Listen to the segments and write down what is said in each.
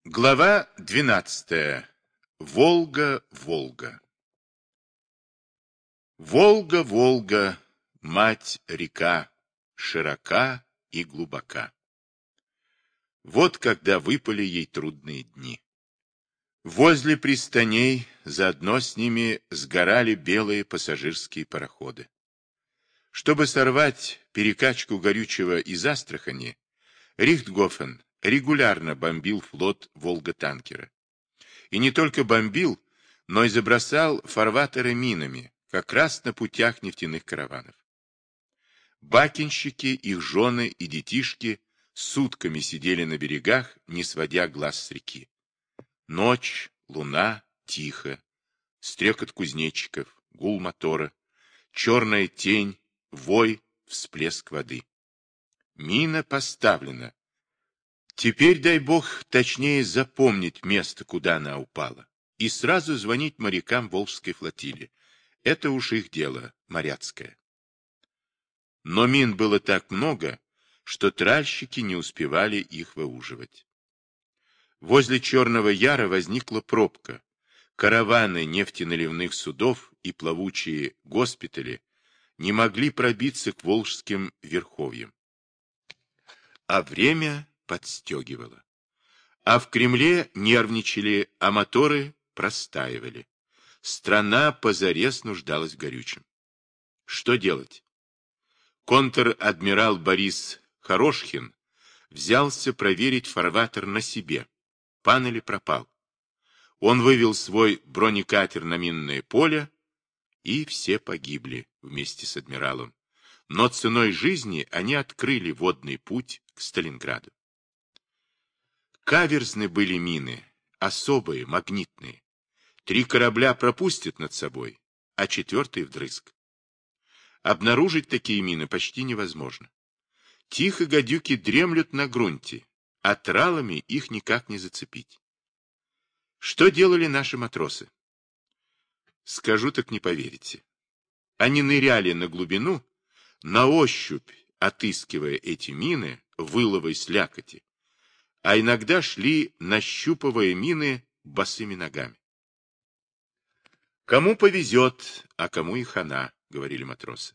Глава 12. Волга, Волга. Волга, Волга, мать-река, широка и глубока. Вот когда выпали ей трудные дни. Возле пристаней, заодно с ними сгорали белые пассажирские пароходы. Чтобы сорвать перекачку горючего из Астрахани, Рихтгофен регулярно бомбил флот Волга-танкера. И не только бомбил, но и забросал фарватеры минами, как раз на путях нефтяных караванов. Бакинщики, их жены и детишки сутками сидели на берегах, не сводя глаз с реки. Ночь, луна, тихо, стрекот кузнечиков, гул мотора, черная тень, вой, всплеск воды. Мина поставлена. Теперь, дай бог, точнее запомнить место, куда она упала, и сразу звонить морякам Волжской флотилии. Это уж их дело, моряцкое. Но мин было так много, что тральщики не успевали их выуживать. Возле Черного Яра возникла пробка. Караваны нефтеналивных судов и плавучие госпитали не могли пробиться к волжским верховьям. А время подстегивало. А в Кремле нервничали, а моторы простаивали. Страна позарез нуждалась в горючем. Что делать? Контр-адмирал Борис Хорошхин взялся проверить фарватер на себе. Пан или пропал. Он вывел свой бронекатер на минное поле, и все погибли вместе с адмиралом. Но ценой жизни они открыли водный путь к Сталинграду. Каверзны были мины, особые, магнитные. 3 корабля пропустят над собой, а 4-й вдрызг. Обнаружить такие мины почти невозможно. Тихо гадюки дремлют на грунте, а тралами их никак не зацепить. Что делали наши матросы? Скажу, так не поверите. Они ныряли на глубину, на ощупь отыскивая эти мины, выловой слякоти, а иногда шли, нащупывая мины босыми ногами. Кому повезет, а кому и хана, говорили матросы.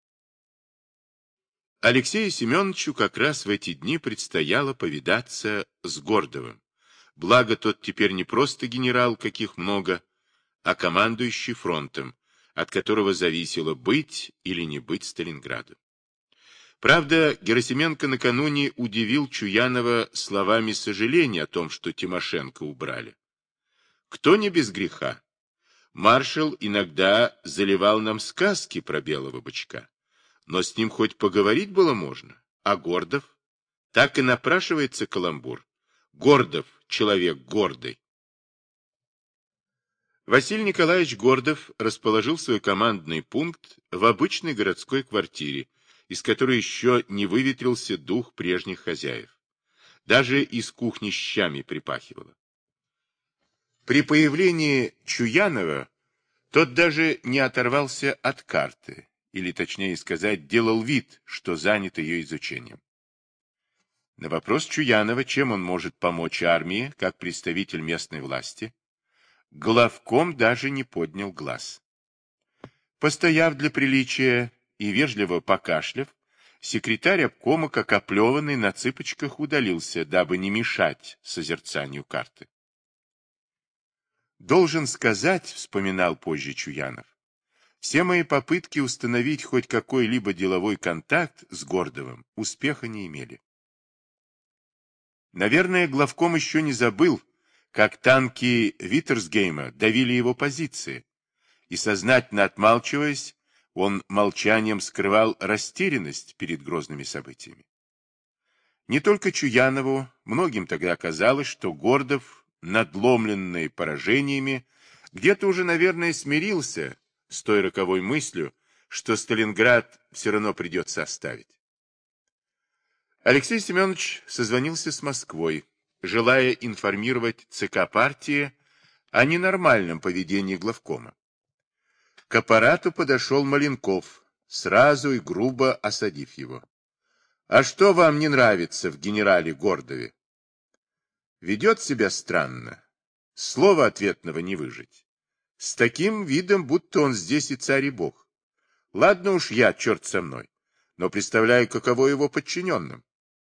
Алексею Семеновичу как раз в эти дни предстояло повидаться с Гордовым. Благо тот теперь не просто генерал, каких много, а командующий фронтом, от которого зависело быть или не быть Сталинграду. Правда, Герасименко накануне удивил Чуянова словами сожаления о том, что Тимошенко убрали. Кто не без греха? Маршал иногда заливал нам сказки про белого бычка, но с ним хоть поговорить было можно. А Гордов? Так и напрашивается каламбур. Гордов — человек гордый. Василий Николаевич Гордов расположил свой командный пункт в обычной городской квартире, из которой еще не выветрился дух прежних хозяев. Даже из кухни щами припахивало. При появлении Чуянова тот даже не оторвался от карты, или, точнее сказать, делал вид, что занят ее изучением. На вопрос Чуянова, чем он может помочь армии, как представитель местной власти, главком даже не поднял глаз. Постояв для приличия и вежливо покашляв, секретарь обкома, как оплеванный, на цыпочках удалился, дабы не мешать созерцанию карты. «Должен сказать, — вспоминал позже Чуянов, — все мои попытки установить хоть какой-либо деловой контакт с Гордовым успеха не имели. Наверное, главком еще не забыл, как танки Виттерсгейма давили его позиции, и, сознательно отмалчиваясь, он молчанием скрывал растерянность перед грозными событиями. Не только Чуянову, многим тогда казалось, что Гордов, надломленный поражениями, где-то уже, наверное, смирился с той роковой мыслью, что Сталинград все равно придется оставить. Алексей Семенович созвонился с Москвой, желая информировать ЦК партии о ненормальном поведении главкома. К аппарату подошел Маленков, сразу и грубо осадив его. «А что вам не нравится в генерале Гордове?» Ведет себя странно. Слова ответного не выжить. С таким видом, будто он здесь и царь, и бог. Ладно уж я, черт со мной, но представляю, каково его подчиненным.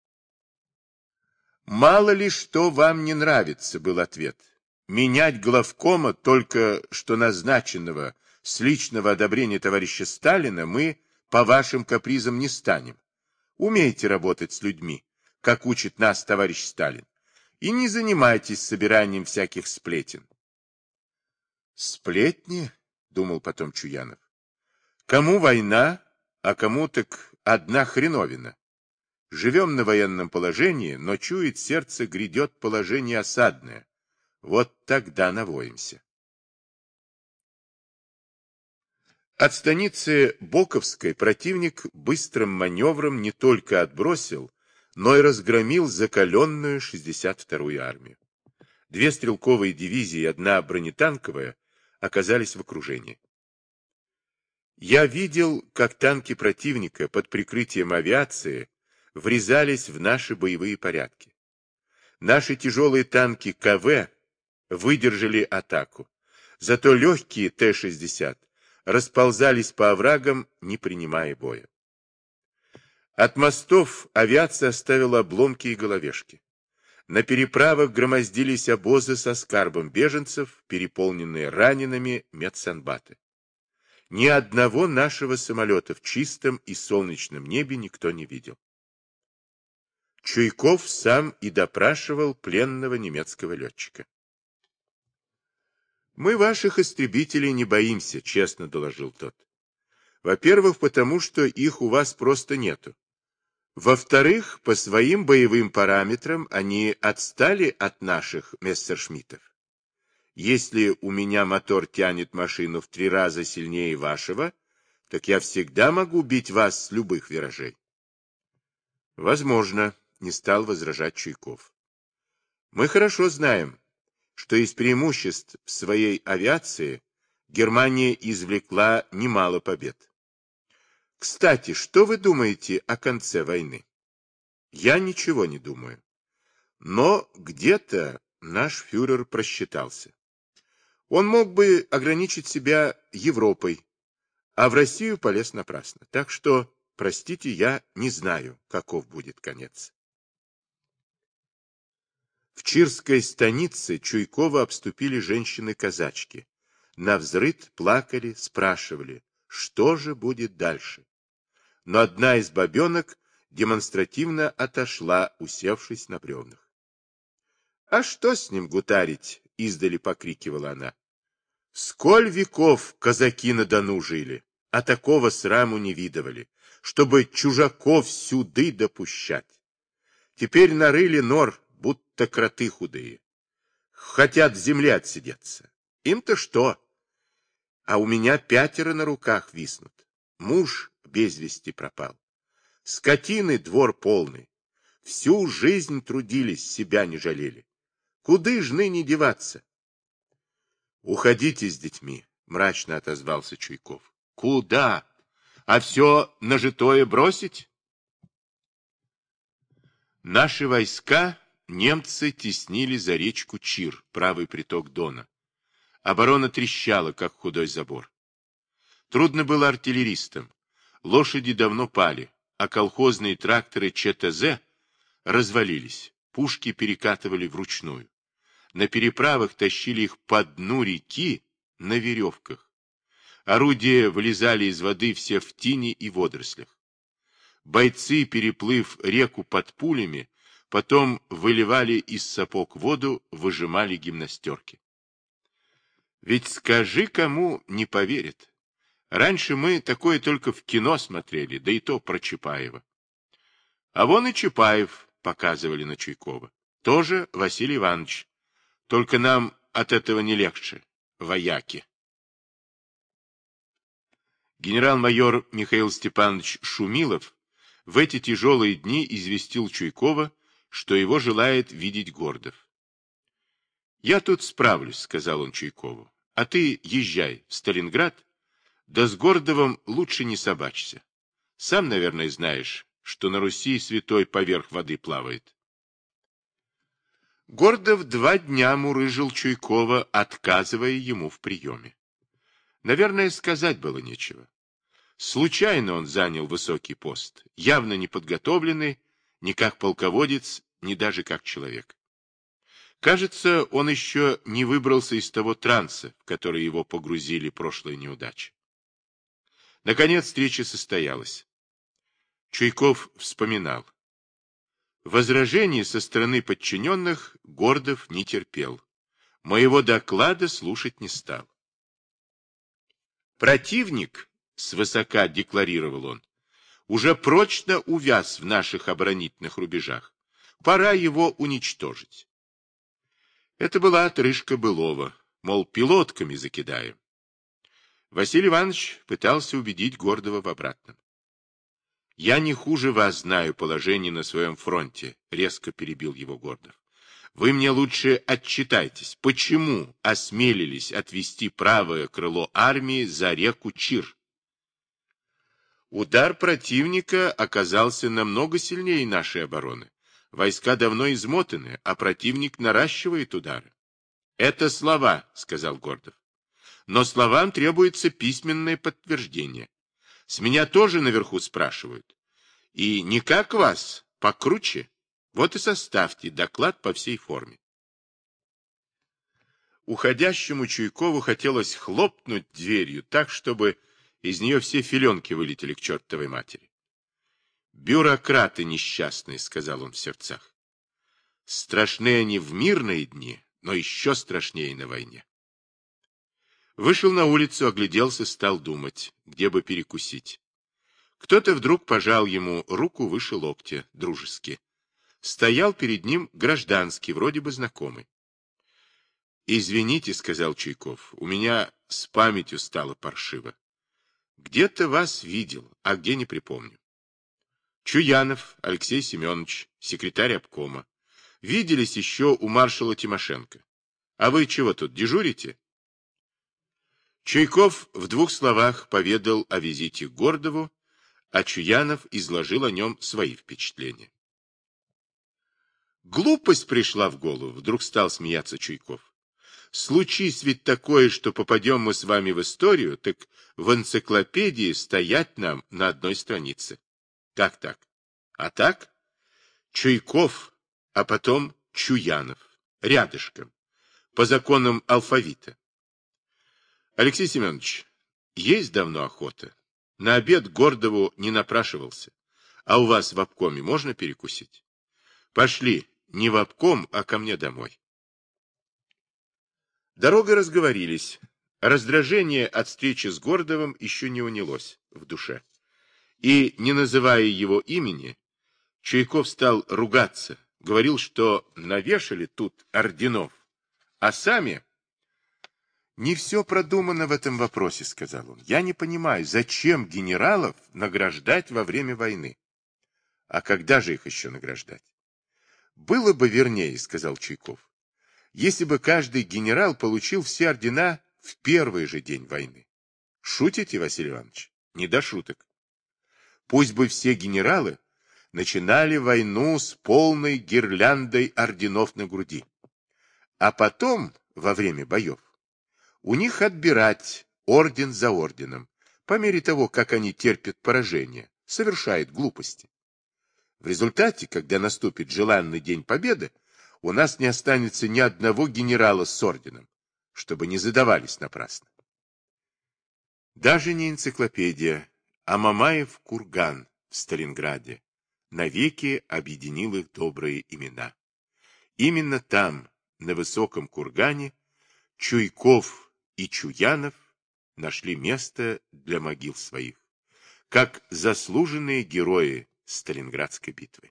«Мало ли что вам не нравится», — был ответ. «Менять главкома, только что назначенного с личного одобрения товарища Сталина, мы по вашим капризам не станем. Умейте работать с людьми, как учит нас товарищ Сталин, и не занимайтесь собиранием всяких сплетен». «Сплетни?» — думал потом Чуянов. «Кому война, а кому так одна хреновина. Живем на военном положении, но чует сердце, грядет положение осадное. Вот тогда навоимся». От станицы Боковской противник быстрым маневром не только отбросил, но и разгромил закаленную 62-ю армию. 2 стрелковые дивизии и 1 бронетанковая оказались в окружении. Я видел, как танки противника под прикрытием авиации врезались в наши боевые порядки. Наши тяжелые танки КВ выдержали атаку, зато легкие Т-60 расползались по оврагам, не принимая боя. От мостов авиация оставила обломки и головешки. На переправах громоздились обозы со скарбом беженцев, переполненные ранеными медсанбаты. Ни одного нашего самолета в чистом и солнечном небе никто не видел. Чуйков сам и допрашивал пленного немецкого летчика. «Мы ваших истребителей не боимся», — честно доложил тот. «Во-первых, потому что их у вас просто нету. Во-вторых, по своим боевым параметрам они отстали от наших мессершмиттов. Если у меня мотор тянет машину в 3 раза сильнее вашего, так я всегда могу бить вас с любых виражей». «Возможно», — не стал возражать Чуйков. «Мы хорошо знаем, что из преимуществ в своей авиации Германия извлекла немало побед. Кстати, что вы думаете о конце войны?» «Я ничего не думаю. Но где-то наш фюрер просчитался. Он мог бы ограничить себя Европой, а в Россию полез напрасно. Так что, простите, я не знаю, каков будет конец». В Чирской станице Чуйкова обступили женщины-казачки. Навзрыд плакали, спрашивали, что же будет дальше. Но одна из бабенок демонстративно отошла, усевшись на бревнах. «А что с ним гутарить?» — издали покрикивала она. «Сколь веков казаки на Дону жили, а такого сраму не видывали, чтобы чужаков сюды допущать. Теперь нарыли нор, будто кроты худые. Хотят в земле отсидеться. Им-то что? А у меня 5 на руках виснут. Муж без вести пропал. Скотины двор полный. Всю жизнь трудились, себя не жалели. Куды ж ныне деваться?» «Уходите с детьми», — мрачно отозвался Чуйков. «Куда? А все нажитое бросить?» Наши войска немцы теснили за речку Чир, правый приток Дона. Оборона трещала, как худой забор. Трудно было артиллеристам. Лошади давно пали, а колхозные тракторы ЧТЗ развалились. Пушки перекатывали вручную. На переправах тащили их по дну реки на веревках. Орудия вылезали из воды все в тине и водорослях. Бойцы, переплыв реку под пулями, потом выливали из сапог воду, выжимали гимнастерки. Ведь скажи, кому не поверит. Раньше мы такое только в кино смотрели, да и то про Чапаева. А вон и Чапаев, показывали на Чуйкова. Тоже Василий Иванович. Только нам от этого не легче, вояки. Генерал-майор Михаил Степанович Шумилов в эти тяжелые дни известил Чуйкова, что его желает видеть Гордов. «Я тут справлюсь», — сказал он Чуйкову, — «а ты езжай в Сталинград, да с Гордовым лучше не собачься. Сам, наверное, знаешь, что на Руси святой поверх воды плавает». Гордов 2 дня мурыжил Чуйкова, отказывая ему в приеме. Наверное, сказать было нечего. Случайно он занял высокий пост, явно не подготовленный, ни как полководец, ни даже как человек. Кажется, он еще не выбрался из того транса, в который его погрузили прошлые неудачи. Наконец встреча состоялась. Чуйков вспоминал. Возражений со стороны подчиненных Гордов не терпел. Моего доклада слушать не стал. Противник, свысока декларировал он, уже прочно увяз в наших оборонительных рубежах. Пора его уничтожить. Это была отрыжка былого, мол, пилотками закидаем. Василий Иванович пытался убедить Гордова в обратном. «Я не хуже вас знаю положение на своем фронте», — резко перебил его Гордов. «Вы мне лучше отчитайтесь, почему осмелились отвести правое крыло армии за реку Чир?» Удар противника оказался намного сильнее нашей обороны. Войска давно измотаны, а противник наращивает удары. «Это слова», — сказал Гордов. «Но словам требуется письменное подтверждение. С меня тоже наверху спрашивают. И не как вас, покруче. Вот и составьте доклад по всей форме». Уходящему Чуйкову хотелось хлопнуть дверью так, чтобы из нее все филенки вылетели к чертовой матери. «Бюрократы несчастные», — сказал он в сердцах. «Страшны они в мирные дни, но еще страшнее на войне». Вышел на улицу, огляделся, стал думать, где бы перекусить. Кто-то вдруг пожал ему руку выше локтя, дружески. Стоял перед ним гражданский, вроде бы знакомый. «Извините», — сказал Чуйков, — «у меня с памятью стало паршиво. Где-то вас видел, а где не припомню». Чуянов Алексей Семенович, секретарь обкома. Виделись еще у маршала Тимошенко. А вы чего тут, дежурите? Чуйков в 2 словах поведал о визите к Гордову, а Чуянов изложил о нем свои впечатления. Глупость пришла в голову, вдруг стал смеяться Чуйков. Случись ведь такое, что попадем мы с вами в историю, так в энциклопедии стоять нам на одной странице. Как так? А так? Чуйков, а потом Чуянов. Рядышком. По законам алфавита. Алексей Семенович, есть давно охота. На обед Гордову не напрашивался. А у вас в обкоме можно перекусить? Пошли, не в обком, а ко мне домой. Дорогой разговорились. Раздражение от встречи с Гордовым еще не унялось в душе. И, не называя его имени, Чуйков стал ругаться, говорил, что навешали тут орденов, а сами... «Не все продумано в этом вопросе», — сказал он. «Я не понимаю, зачем генералов награждать во время войны? А когда же их еще награждать?» «Было бы вернее», — сказал Чуйков, «если бы каждый генерал получил все ордена в первый же день войны». «Шутите, Василий Иванович? Не до шуток. Пусть бы все генералы начинали войну с полной гирляндой орденов на груди. А потом, во время боев, у них отбирать орден за орденом, по мере того, как они терпят поражение, совершают глупости. В результате, когда наступит желанный день победы, у нас не останется ни одного генерала с орденом, чтобы не задавались напрасно». Даже не энциклопедия, а Мамаев курган в Сталинграде навеки объединил их добрые имена. Именно там, на высоком кургане, Чуйков и Чуянов нашли место для могил своих, как заслуженные герои Сталинградской битвы.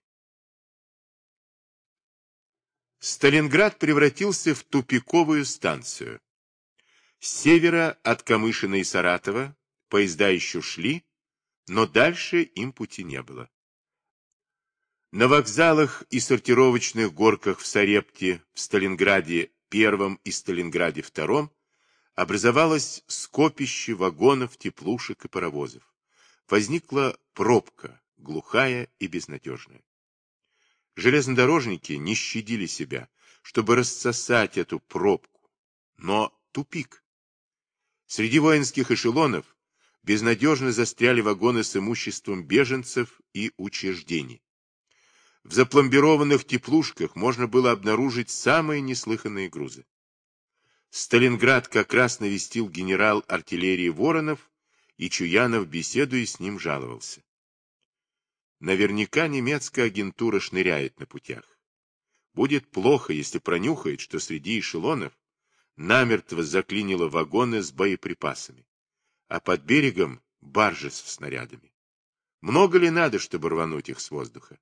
Сталинград превратился в тупиковую станцию. С севера от Камышина и Саратова поезда еще шли, но дальше им пути не было. На вокзалах и сортировочных горках в Сарепте, в Сталинграде I и Сталинграде II образовалось скопище вагонов, теплушек и паровозов. Возникла пробка, глухая и безнадежная. Железнодорожники не щадили себя, чтобы рассосать эту пробку. Но тупик. Среди воинских эшелонов безнадежно застряли вагоны с имуществом беженцев и учреждений. В запломбированных теплушках можно было обнаружить самые неслыханные грузы. Сталинград как раз навестил генерал артиллерии Воронов, и Чуянов, беседуя с ним, жаловался. Наверняка немецкая агентура шныряет на путях. Будет плохо, если пронюхает, что среди эшелонов намертво заклинило вагоны с боеприпасами, а под берегом баржи с снарядами. Много ли надо, чтобы рвануть их с воздуха?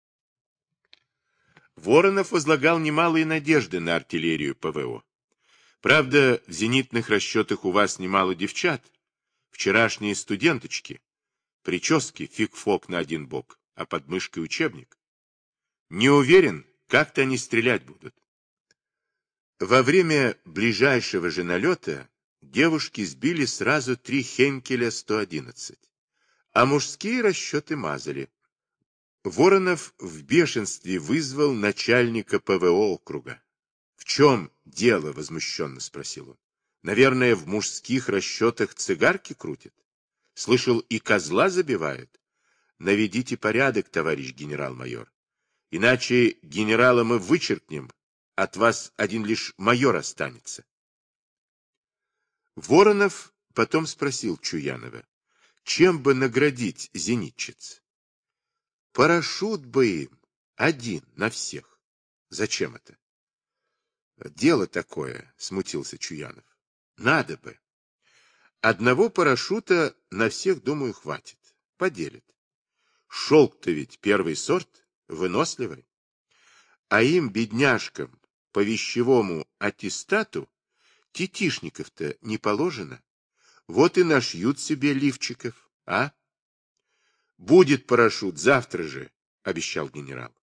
Воронов возлагал немалые надежды на артиллерию ПВО. Правда, в зенитных расчетах у вас немало девчат. Вчерашние студенточки. Прически фиг-фок на один бок, а под мышкой учебник. Не уверен, как-то они стрелять будут. Во время ближайшего же налета девушки сбили сразу 3 Хенкеля 111, а мужские расчеты мазали. Воронов в бешенстве вызвал начальника ПВО округа. — В чем дело? — возмущенно спросил он. — Наверное, в мужских расчетах цигарки крутят? Слышал, и козла забивают? Наведите порядок, товарищ генерал-майор. Иначе генерала мы вычеркнем, от вас один лишь майор останется. Воронов потом спросил Чуянова, чем бы наградить зенитчиц? Парашют бы им, один на всех. Зачем это? Дело такое, смутился Чуянов. Надо бы. Одного парашюта на всех, думаю, хватит. Поделят. Шелк-то ведь первый сорт, выносливый. А им, бедняжкам, по вещевому аттестату, тетишников-то не положено. Вот и нашьют себе лифчиков, а? Будет парашют завтра же, обещал генерал.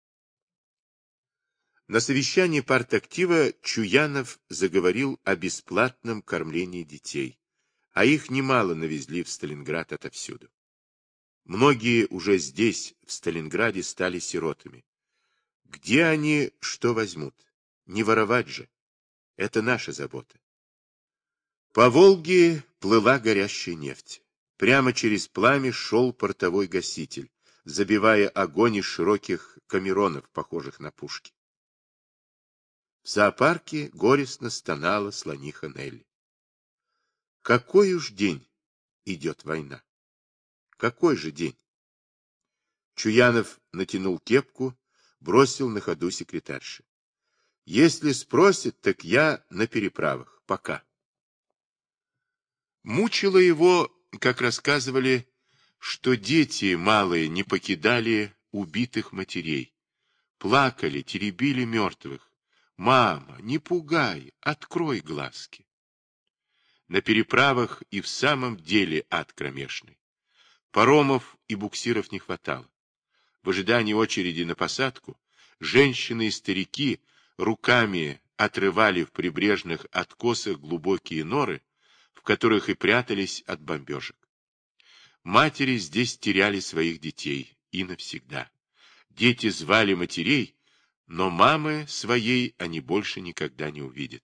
На совещании партактива Чуянов заговорил о бесплатном кормлении детей, а их немало навезли в Сталинград отовсюду. Многие уже здесь, в Сталинграде, стали сиротами. Где они что возьмут? Не воровать же. Это наша забота. По Волге плыла горящая нефть. Прямо через пламя шел портовой гаситель, забивая огонь из широких камеронов, похожих на пушки. В зоопарке горестно стонала слониха Нелли. Какой уж день идет война? Какой же день? Чуянов натянул кепку, бросил на ходу секретарше. Если спросит, так я на переправах. Пока. Мучило его, как рассказывали, что дети малые не покидали убитых матерей. Плакали, теребили мертвых. Мама, не пугай, открой глазки. На переправах и в самом деле ад кромешный. Паромов и буксиров не хватало. В ожидании очереди на посадку женщины и старики руками отрывали в прибрежных откосах глубокие норы, в которых и прятались от бомбежек. Матери здесь теряли своих детей и навсегда. Дети звали матерей, но мамы своей они больше никогда не увидят.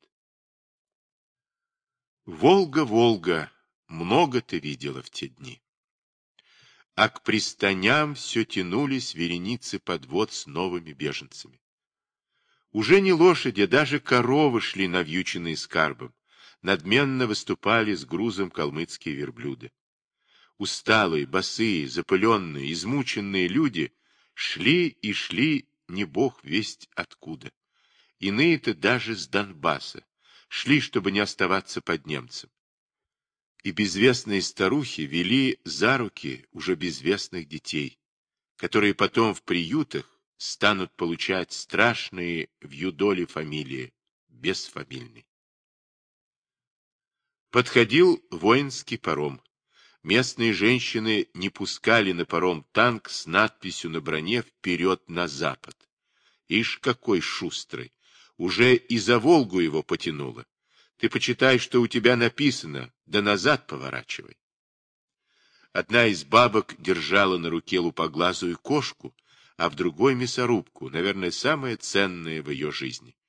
Волга, Волга, много ты видела в те дни. А к пристаням все тянулись вереницы подвод с новыми беженцами. Уже не лошади, даже коровы шли навьюченные скарбом, надменно выступали с грузом калмыцкие верблюды. Усталые, босые, запыленные, измученные люди шли и шли не бог весть откуда. Иные-то даже с Донбасса шли, чтобы не оставаться под немцем. И безвестные старухи вели за руки уже безвестных детей, которые потом в приютах станут получать страшные в юдоле фамилии, бесфамильные. Подходил воинский паром. Местные женщины не пускали на паром танк с надписью на броне «Вперед на запад». Ишь, какой шустрый! Уже и за Волгу его потянуло. Ты почитай, что у тебя написано, да назад поворачивай. Одна из бабок держала на руке лупоглазую кошку, а в другой мясорубку, наверное, самое ценное в ее жизни.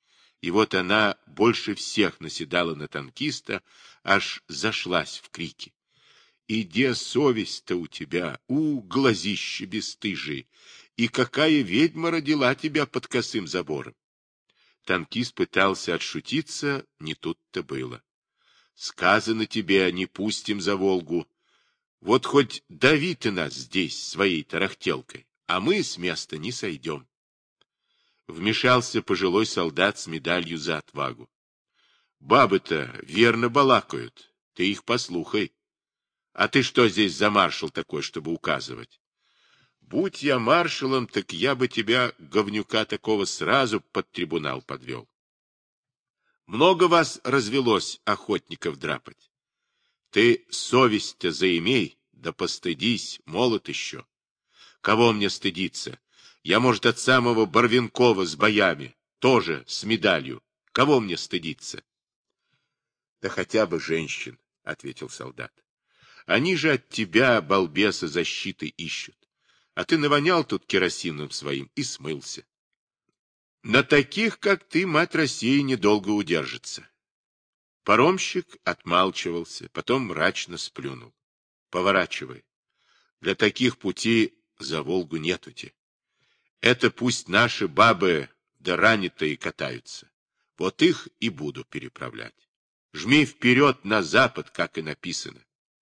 и вот она больше всех наседала на танкиста, аж зашлась в крики. И где совесть-то у тебя, глазище бесстыжие, и какая ведьма родила тебя под косым забором? Танкист пытался отшутиться, не тут-то было. Сказано тебе, не пустим за Волгу. Вот хоть дави ты нас здесь своей тарахтелкой, а мы с места не сойдем. Вмешался пожилой солдат с медалью за отвагу. Бабы-то верно балакают, ты их послухай. А ты что здесь за маршал такой, чтобы указывать? Будь я маршалом, так я бы тебя, говнюка такого, сразу под трибунал подвел. Много вас развелось охотников драпать. Ты совесть-то заимей, да постыдись, молод еще. Кого мне стыдиться? Я, может, от самого Барвинкова с боями, тоже с медалью. Кого мне стыдиться? Да хотя бы женщин, — ответил солдат. Они же от тебя, балбеса, защиты ищут. А ты навонял тут керосином своим и смылся. На таких, как ты, мать России, недолго удержится. Паромщик отмалчивался, потом мрачно сплюнул. Поворачивай. Для таких пути за Волгу нетути. Это пусть наши бабы да ранитые катаются. Вот их и буду переправлять. Жми вперед на запад, как и написано.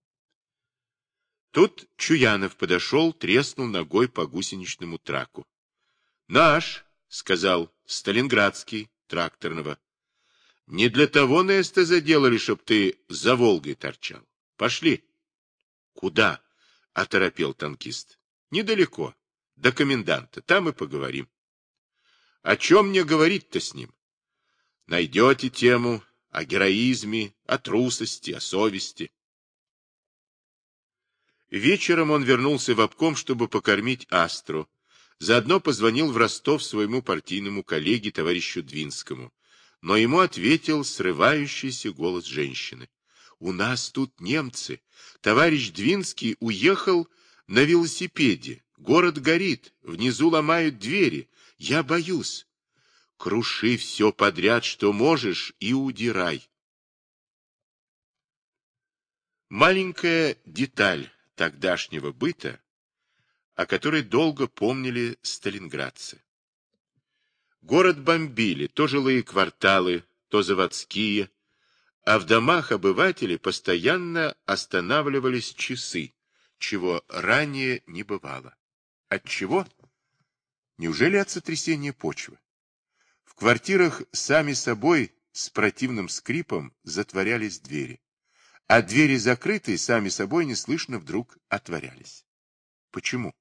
Тут Чуянов подошел, треснул ногой по гусеничному траку. — Наш, — сказал, — сталинградский, тракторного. — Не для того нас-то заделали, чтоб ты за Волгой торчал. Пошли. — Куда? — оторопел танкист. — Недалеко. До коменданта. Там и поговорим. — О чем мне говорить-то с ним? — Найдете тему о героизме, о трусости, о совести. Вечером он вернулся в обком, чтобы покормить Астру. Заодно позвонил в Ростов своему партийному коллеге, товарищу Двинскому. Но ему ответил срывающийся голос женщины. — У нас тут немцы. Товарищ Двинский уехал на велосипеде. Город горит. Внизу ломают двери. Я боюсь. Круши все подряд, что можешь, и удирай. Маленькая деталь тогдашнего быта, о которой долго помнили сталинградцы. Город бомбили, то жилые кварталы, то заводские, а в домах обывателей постоянно останавливались часы, чего ранее не бывало. От чего? Неужели от сотрясения почвы? В квартирах сами собой с противным скрипом затворялись двери, а двери закрытые сами собой неслышно вдруг отворялись. Почему?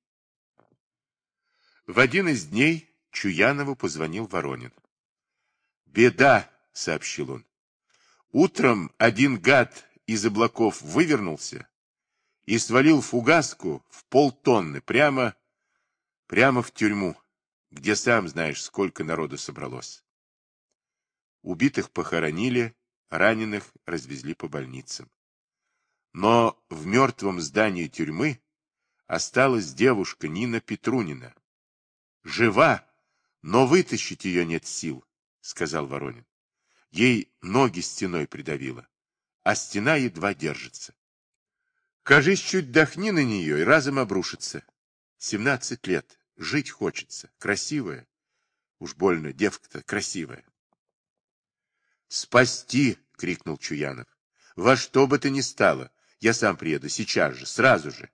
В один из дней Чуянову позвонил Воронин. «Беда», — сообщил он. «Утром один гад из облаков вывернулся и свалил фугаску в полтонны прямо в тюрьму, где, сам знаешь, сколько народу собралось. Убитых похоронили, раненых развезли по больницам. Но в мертвом здании тюрьмы осталась девушка Нина Петрунина. Жива, но вытащить ее нет сил», — сказал Воронин. «Ей ноги стеной придавило, а стена едва держится. Кажись, чуть дохни на нее и разом обрушится. 17 лет, жить хочется, красивая. Уж больно, девка-то красивая». «Спасти!» — крикнул Чуянов. «Во что бы то ни стало, я сам приеду, сейчас же, сразу же».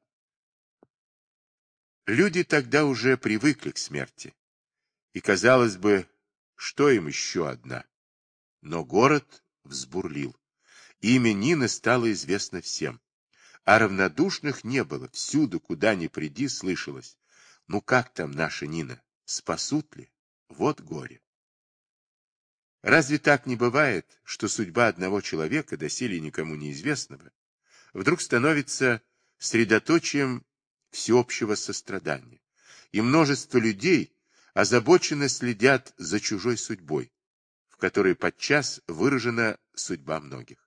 Люди тогда уже привыкли к смерти. И, казалось бы, что им еще одна? Но город взбурлил. Имя Нины стало известно всем. А равнодушных не было. Всюду, куда ни приди, слышалось. Ну как там наша Нина? Спасут ли? Вот горе. Разве так не бывает, что судьба одного человека, доселе никому неизвестного, вдруг становится средоточием всеобщего сострадания, и множество людей озабоченно следят за чужой судьбой, в которой подчас выражена судьба многих?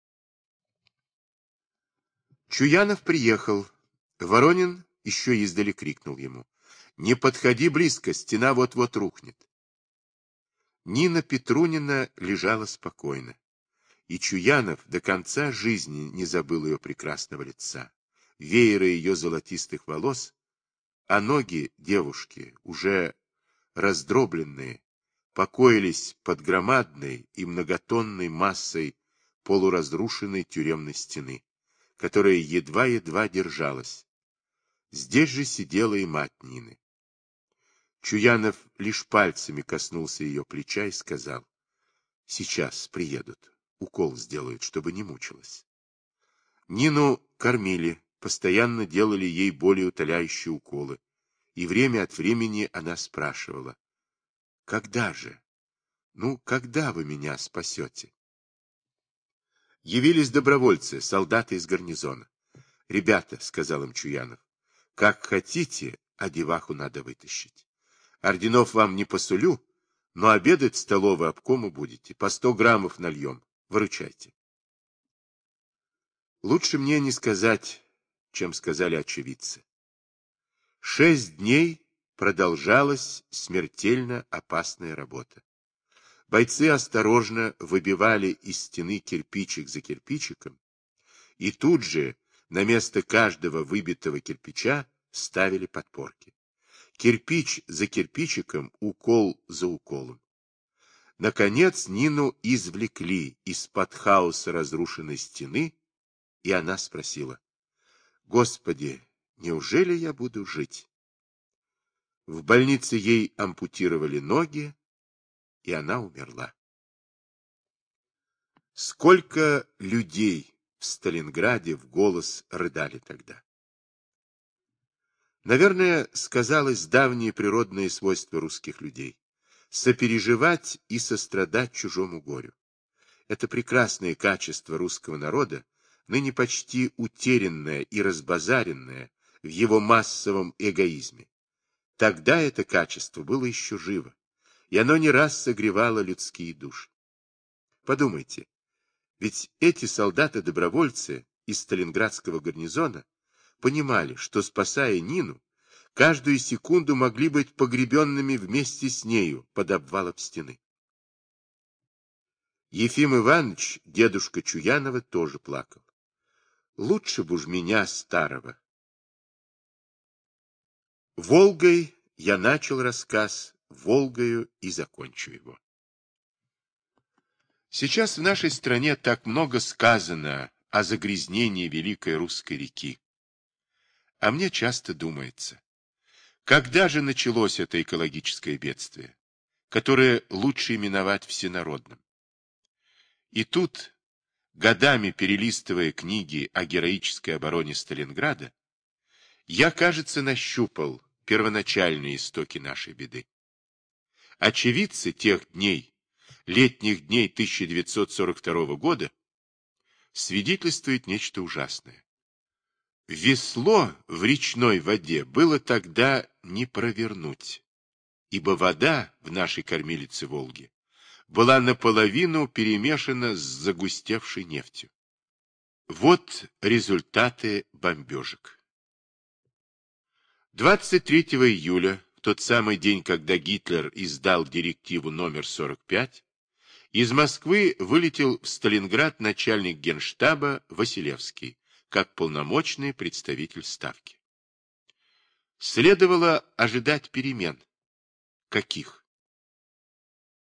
Чуянов приехал. Воронин еще издали крикнул ему: «Не подходи близко, стена вот-вот рухнет». Нина Петрунина лежала спокойно, и Чуянов до конца жизни не забыл ее прекрасного лица, веера ее золотистых волос, а ноги девушки, уже раздробленные, покоились под громадной и многотонной массой полуразрушенной тюремной стены, которая едва-едва держалась. Здесь же сидела и мать Нины. Чуянов лишь пальцами коснулся ее плеча и сказал: «Сейчас приедут, укол сделают, чтобы не мучилась». Нину кормили, постоянно делали ей болеутоляющие уколы, и время от времени она спрашивала: «Когда же? Ну, когда вы меня спасете?» Явились добровольцы, солдаты из гарнизона. «Ребята», — сказал им Чуянов, — «как хотите, а деваху надо вытащить. Орденов вам не посулю, но обедать в столовой обкому будете, по 100 граммов нальем, выручайте». Лучше мне не сказать, чем сказали очевидцы. 6 дней продолжалась смертельно опасная работа. Бойцы осторожно выбивали из стены кирпичик за кирпичиком, и тут же на место каждого выбитого кирпича ставили подпорки. Кирпич за кирпичиком, укол за уколом. Наконец Нину извлекли из-под хаоса разрушенной стены, и она спросила: «Господи, неужели я буду жить?» В больнице ей ампутировали ноги, и она умерла. Сколько людей в Сталинграде в голос рыдали тогда. Наверное, сказалось давнее природное свойство русских людей — сопереживать и сострадать чужому горю. Это прекрасное качество русского народа, ныне почти утерянное и разбазаренное в его массовом эгоизме. Тогда это качество было еще живо, и оно не раз согревало людские души. Подумайте, ведь эти солдаты-добровольцы из Сталинградского гарнизона понимали, что, спасая Нину, каждую секунду могли быть погребенными вместе с нею под обвалом стены. Ефим Иванович, дедушка Чуянова, тоже плакал. «Лучше бы уж меня, старого». Волгой я начал рассказ, Волгою и закончу его. Сейчас в нашей стране так много сказано о загрязнении Великой Русской реки. А мне часто думается, когда же началось это экологическое бедствие, которое лучше именовать всенародным? И тут, годами перелистывая книги о героической обороне Сталинграда, я, кажется, нащупал первоначальные истоки нашей беды. Очевидцы тех дней, летних дней 1942 года, свидетельствуют нечто ужасное. Весло в речной воде было тогда не провернуть, ибо вода в нашей кормилице Волги была наполовину перемешана с загустевшей нефтью. Вот результаты бомбежек. 23 июля, в тот самый день, когда Гитлер издал директиву номер 45, из Москвы вылетел в Сталинград начальник Генштаба Василевский, как полномочный представитель Ставки. Следовало ожидать перемен. Каких?